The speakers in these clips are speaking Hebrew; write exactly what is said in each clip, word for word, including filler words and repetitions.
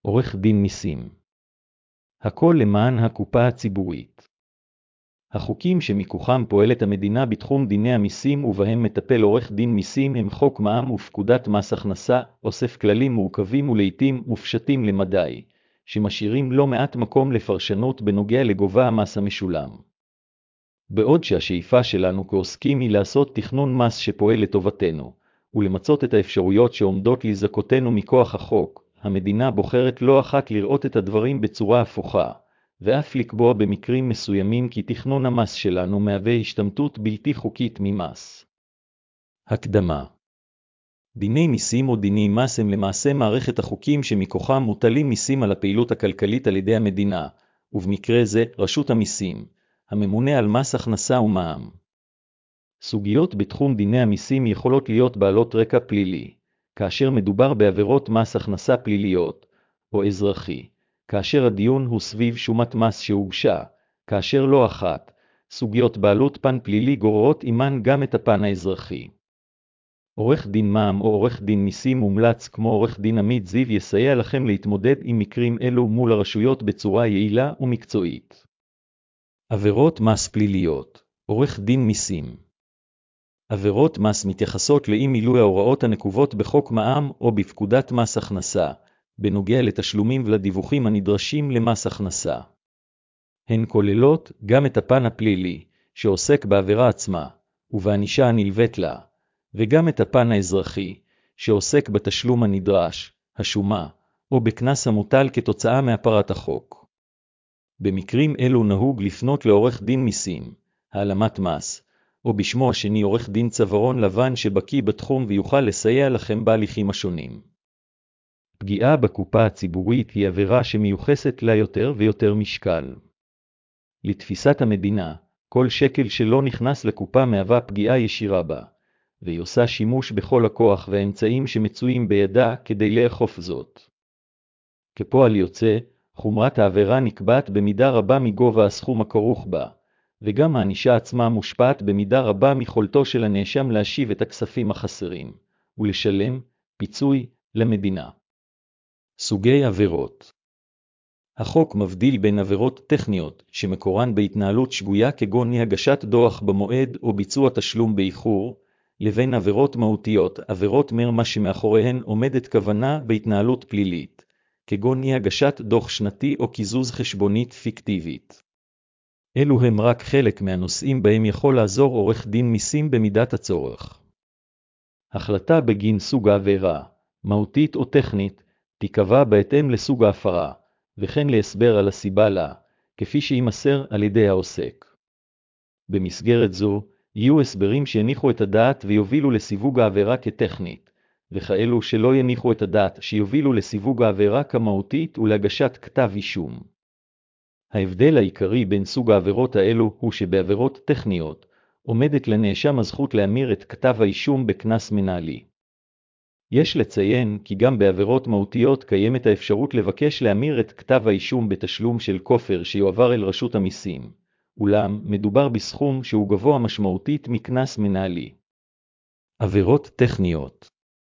עורך דין מיסים. הכל למען הקופה הציבורית. החוקים שמכוחם פועלת המדינה בתחום דיני המיסים ובהם מטפל עורך דין מיסים הם חוק מע"מ ופקודת מס הכנסה, אוסף כללים מורכבים ולעיתים מופשטים למדי, שמשאירים לא מעט מקום לפרשנות בנוגע לגובה המס המשולם. בעוד שהשאיפה שלנו כעוסקים היא לעשות תכנון מס שפועל לטובתנו, ולמצות את האפשרויות שעומדות לזכותנו מכוח החוק, המדינה בוחרת לא אחת לראות את הדברים בצורה הפוכה, ואף לקבוע במקרים מסוימים כי תכנון המס שלנו מהווה השתמטות בלתי חוקית ממס. הקדמה. דיני מיסים או דיני מס הם למעשה מערכת החוקים שמכוחם מוטלים מיסים על הפעילות הכלכלית על ידי המדינה, ובמקרה זה רשות המיסים, הממונה על מס הכנסה ומע"מ. סוגיות בתחום דיני המיסים יכולות להיות בעלות רקע פלילי, כאשר מדובר בעבירות מס הכנסה פליליות, או אזרחי, כאשר הדיון הוא סביב שומת מס שהוגשה, כאשר לא אחת, סוגיות בעלות פן פלילי גוררות עימן גם את הפן האזרחי. עורך דין מע"מ או עורך דין מיסים מומלץ כמו עורך דין עמית זיו יסייע לכם להתמודד עם מקרים אלו מול הרשויות בצורה יעילה ומקצועית. עבירות מס פליליות, עורך דין מיסים. עבירות מס מתייחסות לאי מילוי ההוראות הנקובות בחוק מע"מ או בפקודת מס הכנסה, בנוגע לתשלומים ולדיווחים הנדרשים למס הכנסה. הן כוללות גם את הפן הפלילי, שעוסק בעבירה עצמה, ובענישה הנלווית לה, וגם את הפן האזרחי, שעוסק בתשלום הנדרש, השומה, או בקנס המוטל כתוצאה מהפרת החוק. במקרים אלו נהוג לפנות לעורך דין מיסים, העלמת מס, או בשמו השני עורך דין צווארון לבן שבקי בתחום ויוכל לסייע לכם בהליכים השונים. פגיעה בקופה הציבורית היא עבירה שמיוחסת לה יותר ויותר משקל. לתפיסת המדינה, כל שקל שלא נכנס לקופה מהווה פגיעה ישירה בה, והיא עושה שימוש בכל הכוח והאמצעים שמצויים בידה כדי לאכוף זאת. כפועל יוצא, חומרת העבירה נקבעת במידה רבה מגובה הסכום הכרוך בה, וגם הענישה עצמה מושפעת במידה רבה מיכולתו של הנאשם להשיב את הכספים החסרים, ולשלם פיצוי למדינה. סוגי עבירות. החוק מבדיל בין עבירות טכניות, שמקורן בהתנהלות שגויה כגון אי-הגשת דוח במועד או ביצוע תשלום באיחור, לבין עבירות מהותיות, עבירות מרמה שמאחוריהן עומדת כוונה בהתנהלות פלילית, כגון אי-הגשת דוח שנתי או קיזוז חשבונית פיקטיבית. אלו הם רק חלק מהנושאים בהם יכול לעזור עורך דין מיסים במידת הצורך. החלטה בגין סוג העבירה, מהותית או טכנית, תיקבע בהתאם לסוג ההפרה, וכן להסבר על הסיבה לה, כפי שימסר על ידי העוסק. במסגרת זו, יהיו הסברים שיניחו את הדעת ויובילו לסיווג העבירה כטכנית, וכאלו שלא יניחו את הדעת שיובילו לסיווג העבירה כמהותית ולהגשת כתב אישום. ההבדל העיקרי בין סוג העבירות האלו הוא שבעבירות טכניות, עומדת לנאשם הזכות להמיר את כתב האישום בקנס מנהלי. יש לציין כי גם בעבירות מהותיות קיימת האפשרות לבקש להמיר את כתב האישום בתשלום של כופר שיועבר אל רשות המיסים, אולם מדובר בסכום שהוא גבוה משמעותית מקנס מנהלי. עבירות טכניות.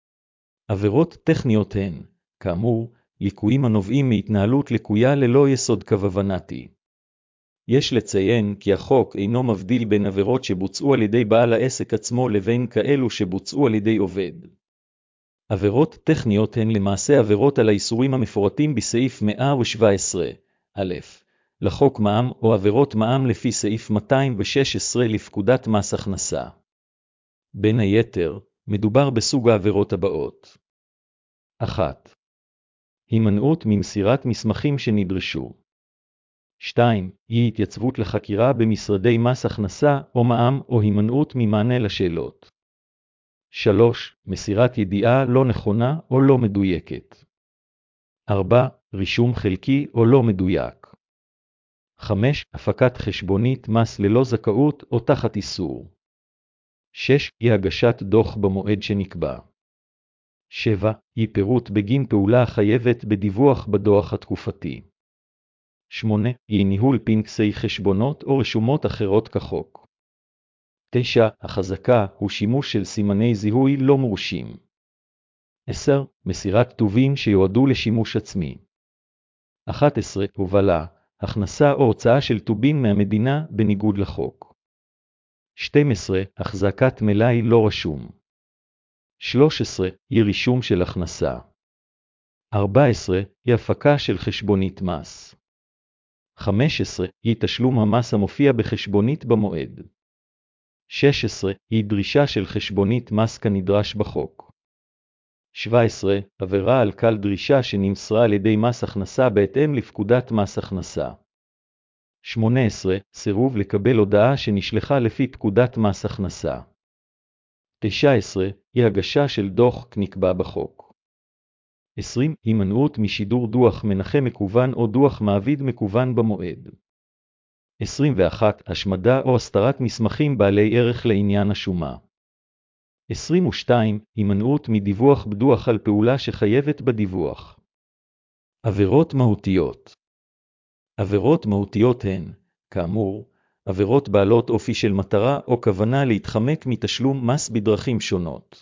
עבירות טכניות הן, כאמור, ליקויים הנובעים מהתנהלות לקויה ללא יסוד כוונתי. יש לציין כי החוק אינו מבדיל בין עבירות שבוצעו על ידי בעל העסק עצמו לבין כאלו שבוצעו על ידי עובד. עבירות טכניות הן למעשה עבירות על האיסורים המפורטים בסעיף מאה שבע עשרה א' לחוק מע"מ או עבירות מע"מ לפי סעיף מאתיים ושש עשרה לפקודת מס הכנסה. בין היתר, מדובר בסוג העבירות הבאות. אחת. הימנעות ממסירת מסמכים שנדרשו. שתיים. אי התייצבות לחקירה במשרדי מס הכנסה או מע"מ או הימנעות ממענה לשאלות. שלוש. מסירת ידיעה לא נכונה או לא מדויקת. ארבע. רישום חלקי או לא מדויק. חמש. הפקת חשבונית מס ללא זכאות או תחת איסור. שש. אי הגשת דוח במועד שנקבע. שבע. אי פירוט בגין פעולה החייבת בדיווח בדוח התקופתי. שמונה. אי ניהול פנקסי חשבונות או רשומות אחרות כחוק. תשע. החזקה הוא שימוש של סימני זיהוי לא מורשים. עשר. מסירת כתובים שיועדו לשימוש עצמי. אחת עשרה. הובלה, הכנסה או הוצאה של טובין מהמדינה בניגוד לחוק. שתים עשרה. החזקת מלאי לא רשום. שלוש עשרה. אי רישום של הכנסה. ארבע עשרה. אי הפקה של חשבונית מס. חמש עשרה. אי תשלום המס המופיע בחשבונית במועד. שש עשרה. אי דרישה של חשבונית מס כנדרש בחוק. שבע עשרה. עבירה על כל דרישה שנמסרה על ידי מס הכנסה בהתאם לפקודת מס הכנסה. שמונה עשרה. סירוב לקבל הודעה שנשלחה לפי פקודת מס הכנסה. תשע עשרה. אי הגשה של דוח כנקבע בחוק. עשרים. הימנעות משידור דוח מנחה מקוון או דוח מעביד מקוון במועד. עשרים ואחת. השמדה או הסתרת מסמכים בעלי ערך לעניין השומה. עשרים ושתיים. הימנעות מדיווח בדוח על פעולה שחייבת בדיווח. עבירות מהותיות. עבירות מהותיות הן, כאמור, עבירות בעלות אופי של מטרה או כוונה להתחמק מתשלום מס בדרכים שונות.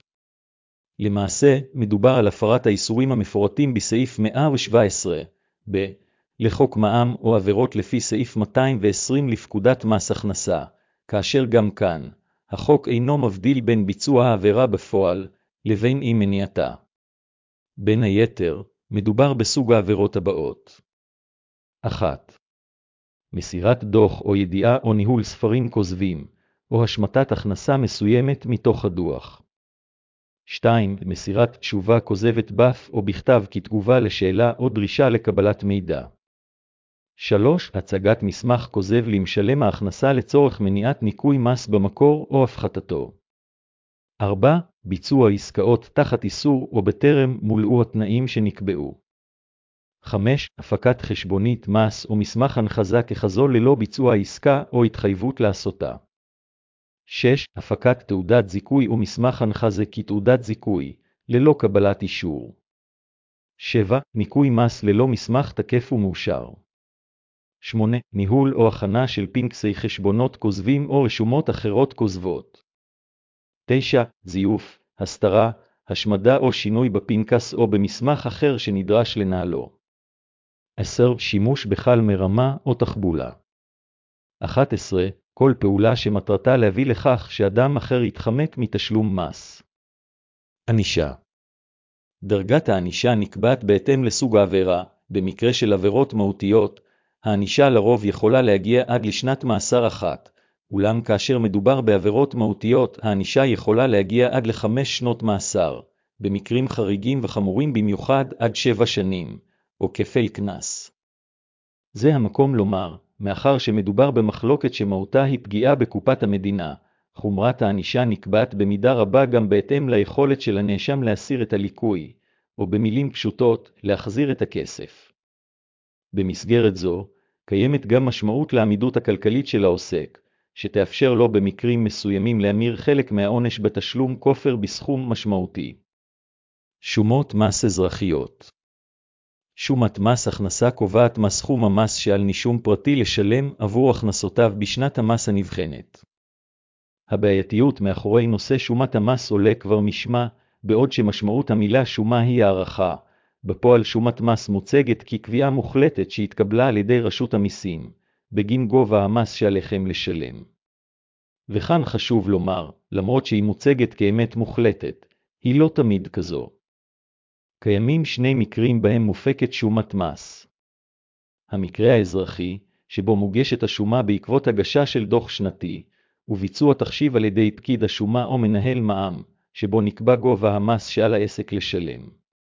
למעשה, מדובר על הפרת האיסורים המפורטים בסעיף מאה שבע עשרה ב לחוק מע"מ או עבירות לפי סעיף מאתיים ועשרים לפקודת מס הכנסה, כאשר גם כאן, החוק אינו מבדיל בין ביצוע העבירה בפועל לבין אי מניעתה. בין היתר, מדובר בסוג העבירות הבאות. אחת. מסירת דוח או ידיעה או ניהול ספרים כוזבים, או השמטת הכנסה מסוימת מתוך הדוח. שתיים. מסירת תשובה כוזבת באף או בכתב כתגובה לשאלה או דרישה לקבלת מידע. שלוש. הצגת מסמך כוזב למשלם ההכנסה לצורך מניעת ניכוי מס במקור או הפחתתו. ארבע. ביצוע עסקאות תחת איסור או בטרם מולאו התנאים שנקבעו. חמש. הפקת חשבונית מס או מסמך הנחזה ככזו ללא ביצוע עסקה או התחייבות לעשותה. שש. הפקת תעודת זיכוי או מסמך הנחזה כתעודת זיכוי, ללא קבלת אישור. שבע. ניכוי מס ללא מסמך תקף ומאושר. שמונה. ניהול או הכנה של פנקסי חשבונות כוזבים או רשומות אחרות כוזבות. תשע. זיוף, הסתרה, השמדה או שינוי בפנקס או במסמך אחר שנדרש לנהלו. עשר. שימוש בחל מרמה או תחבולה. אחת עשרה. כל פעולה שמטרתה להביא לכך שאדם אחר יתחמק מתשלום מס. ענישה. דרגת הענישה נקבעת בהתאם לסוג העבירה. במקרה של עבירות מהותיות, הענישה לרוב יכולה להגיע עד לשנת מאסר אחת, אולם כאשר מדובר בעבירות מהותיות, הענישה יכולה להגיע עד לחמש שנות מאסר, במקרים חריגים וחמורים במיוחד עד שבע שנים, או כפל קנס. זה המקום לומר, מאחר שמדובר במחלוקת שמהותה היא פגיעה בקופת המדינה, חומרת הענישה נקבעת במידה רבה גם בהתאם ליכולת של הנאשם להסיר את הליקוי, או במילים פשוטות, להחזיר את הכסף. במסגרת זו, קיימת גם משמעות לעמידות הכלכלית של העוסק, שתאפשר לו במקרים מסוימים להמיר חלק מהעונש בתשלום כופר בסכום משמעותי. שומות מס אזרחיות. שומת מס הכנסה קובעת מה סכום המס שעל נישום פרטי לשלם עבור הכנסותיו בשנת המס הנבחנת. הבעייתיות מאחורי נושא שומת המס עולה כבר משמה, בעוד שמשמעות המילה שומה היא הערכה. בפועל שומת מס מוצגת כקביעה מוחלטת שהתקבלה על ידי רשות המיסים, בגין גובה המס שעליכם לשלם. וכאן חשוב לומר, למרות שהיא מוצגת כאמת מוחלטת, היא לא תמיד כזו. קיימים שני מקרים בהם מופקת שומת מס. המקרה האזרחי, שבו מוגשת השומה בעקבות הגשה של דוח שנתי, וביצוע תחשיב על ידי פקיד השומה או מנהל מע"מ, שבו נקבע גובה המס שעל העסק לשלם.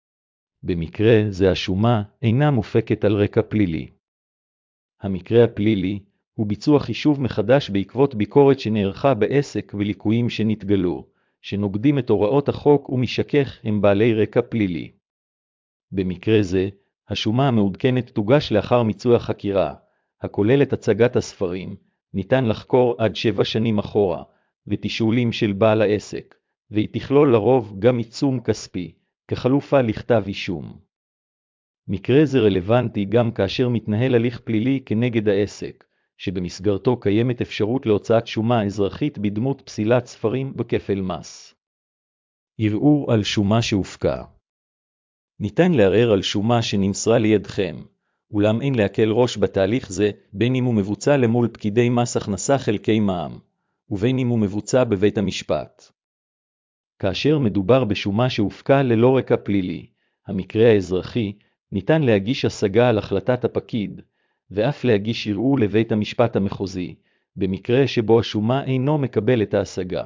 במקרה זה השומה אינה מופקת על רקע פלילי. המקרה הפלילי הוא ביצוע חישוב מחדש בעקבות ביקורת שנערכה בעסק וליקויים שנתגלו, שנוגדים את הוראות החוק ומשכך הם בעלי רקע פלילי. במקרה זה, השומה המעודכנת תוגש לאחר מיצוי החקירה, הכוללת הצגת הספרים, ניתן לחקור עד שבע שנים אחורה, ותשאולים של בעל העסק, והיא תכלול לרוב גם עיצום כספי, כחלופה לכתב אישום. מקרה זה רלוונטי גם כאשר מתנהל הליך פלילי כנגד העסק, שבמסגרתו קיימת אפשרות להוצאת שומה אזרחית בדמות פסילת ספרים בכפל מס. ערעור על שומה שהופקה. ניתן לערער על שומה שנמסרה לידכם, אולם אין להקל ראש בתהליך זה, בין אם הוא מבוצע למול פקידי מס הכנסה חלקי מע"מ, ובין אם הוא מבוצע בבית המשפט. כאשר מדובר בשומה שהופקה ללא רקע פלילי, המקרה האזרחי, ניתן להגיש השגה על החלטת הפקיד, ואף להגיש ערעור לבית המשפט המחוזי, במקרה שבו השומה אינו מקבל את ההשגה.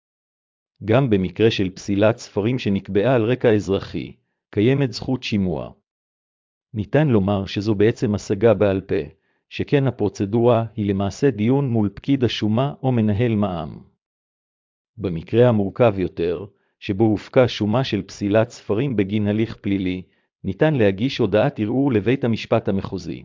גם במקרה של פסילת ספרים שנקבעה על רקע אזרחי, קיימת זכות שימוע. ניתן לומר שזו בעצם השגה בעל פה, שכן הפרוצדורה היא למעשה דיון מול פקיד השומה או מנהל מע"מ. במקרה המורכב יותר, שבו הופקה שומה של פסילת ספרים בגין הליך פלילי, ניתן להגיש הודעת ערעור לבית המשפט המחוזי.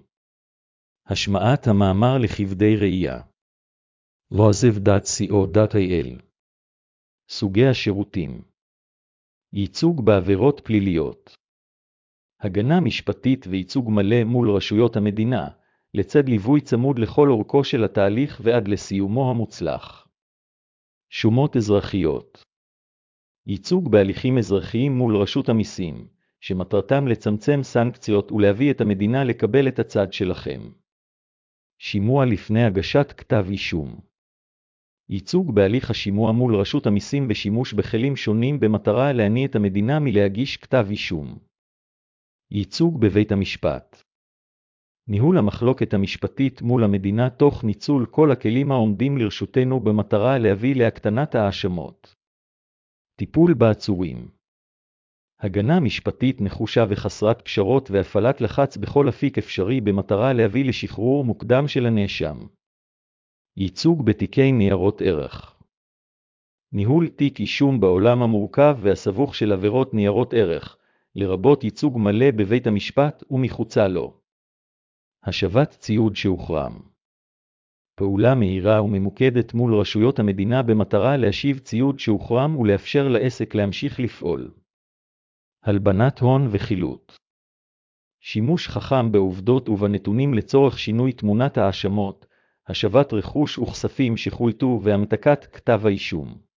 השמעת המאמר לכבדי ראייה. לוזיב דוט סי או דוט איי אל סוגי השירותים. ייצוג בעבירות פליליות. הגנה משפטית וייצוג מלא מול רשויות המדינה, לצד ליווי צמוד לכל אורכו של התהליך ועד לסיומו המוצלח. שומות אזרחיות. ייצוג בהליכים אזרחיים מול רשות המיסים, שמטרתם לצמצם סנקציות ולהביא את המדינה לקבל את הצד שלכם. שימוע לפני הגשת כתב אישום. ייצוג בהליך השימוע מול רשות המיסים בשימוש בכלים שונים במטרה להניא את המדינה מלהגיש כתב אישום. ייצוג בבית המשפט. ניהול המחלוקת המשפטית מול המדינה תוך ניצול כל הכלים העומדים לרשותנו במטרה להביא להקטנת האשמות. טיפול בעצורים. הגנה משפטית נחושה וחסרת פשרות והפעלת לחץ בכל אפיק אפשרי במטרה להביא לשחרור מוקדם של הנאשם. ייצוג בתיקי ניירות ערך. ניהול תיק אישום בעולם המורכב והסבוך של עבירות ניירות ערך, לרבות ייצוג מלא בבית המשפט ומחוצה לו. השבת ציוד שהוחרם. פעולה מהירה וממוקדת מול רשויות המדינה במטרה להשיב ציוד שהוחרם ולאפשר לעסק להמשיך לפעול. הלבנת הון וחילוט. שימוש חכם בעובדות ובנתונים לצורך שינוי תמונת האשמות, השבת רכוש וכספים שחולטו והמתקת כתב האישום.